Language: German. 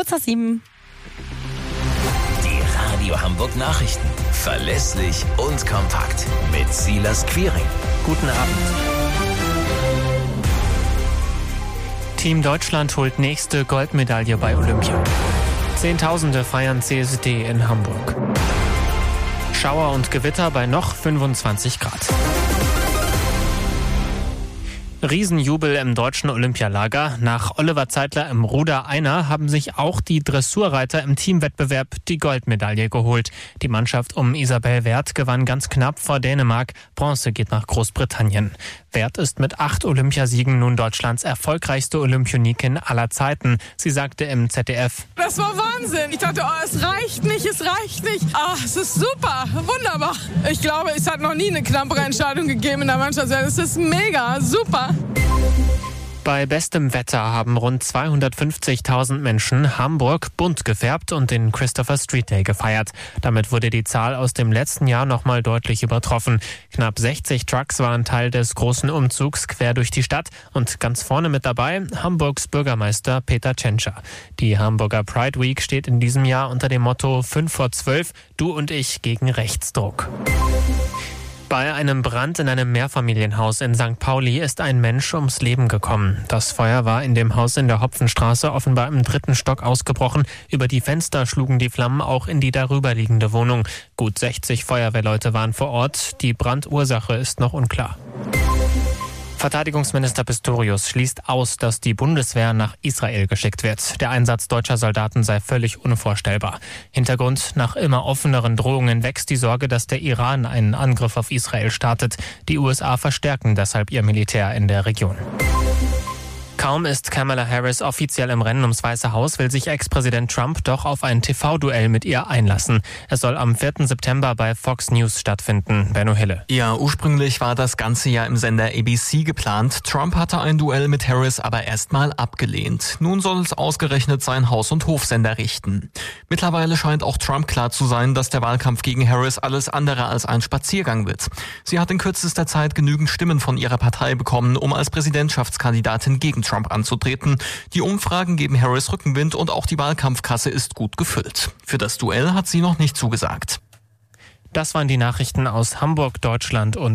Kurz nach 7. Die Radio Hamburg Nachrichten. Verlässlich und kompakt. Mit Silas Quiring. Guten Abend. Team Deutschland holt nächste Goldmedaille bei Olympia. Zehntausende feiern CSD in Hamburg. Schauer und Gewitter bei noch 25 Grad. Riesenjubel im deutschen Olympialager. Nach Oliver Zeitler im Ruder Einer haben sich auch die Dressurreiter im Teamwettbewerb die Goldmedaille geholt. Die Mannschaft um Isabel Werth gewann ganz knapp vor Dänemark. Bronze geht nach Großbritannien. Werth ist mit 8 Olympiasiegen nun Deutschlands erfolgreichste Olympionikin aller Zeiten. Sie sagte im ZDF: Das war Wahnsinn. Ich dachte, es reicht nicht. Es ist super, wunderbar. Ich glaube, es hat noch nie eine knappere Entscheidung gegeben in der Mannschaft. Es ist mega, super. Bei bestem Wetter haben rund 250.000 Menschen Hamburg bunt gefärbt und den Christopher Street Day gefeiert. Damit wurde die Zahl aus dem letzten Jahr nochmal deutlich übertroffen. Knapp 60 Trucks waren Teil des großen Umzugs quer durch die Stadt und ganz vorne mit dabei Hamburgs Bürgermeister Peter Tschentscher. Die Hamburger Pride Week steht in diesem Jahr unter dem Motto 5 vor 12, du und ich gegen Rechtsdruck. Bei einem Brand in einem Mehrfamilienhaus in St. Pauli ist ein Mensch ums Leben gekommen. Das Feuer war in dem Haus in der Hopfenstraße offenbar im 3. Stock ausgebrochen. Über die Fenster schlugen die Flammen auch in die darüberliegende Wohnung. Gut 60 Feuerwehrleute waren vor Ort. Die Brandursache ist noch unklar. Verteidigungsminister Pistorius schließt aus, dass die Bundeswehr nach Israel geschickt wird. Der Einsatz deutscher Soldaten sei völlig unvorstellbar. Hintergrund: nach immer offeneren Drohungen wächst die Sorge, dass der Iran einen Angriff auf Israel startet. Die USA verstärken deshalb ihr Militär in der Region. Kaum ist Kamala Harris offiziell im Rennen ums Weiße Haus, will sich Ex-Präsident Trump doch auf ein TV-Duell mit ihr einlassen. Es soll am 4. September bei Fox News stattfinden. Benno Hille. Ja, ursprünglich war das Ganze ja im Sender ABC geplant. Trump hatte ein Duell mit Harris aber erstmal abgelehnt. Nun soll es ausgerechnet sein Haus- und Hofsender richten. Mittlerweile scheint auch Trump klar zu sein, dass der Wahlkampf gegen Harris alles andere als ein Spaziergang wird. Sie hat in kürzester Zeit genügend Stimmen von ihrer Partei bekommen, um als Präsidentschaftskandidatin gegen Trump anzutreten. Die Umfragen geben Harris Rückenwind und auch die Wahlkampfkasse ist gut gefüllt. Für das Duell hat sie noch nicht zugesagt. Das waren die Nachrichten aus Hamburg, Deutschland und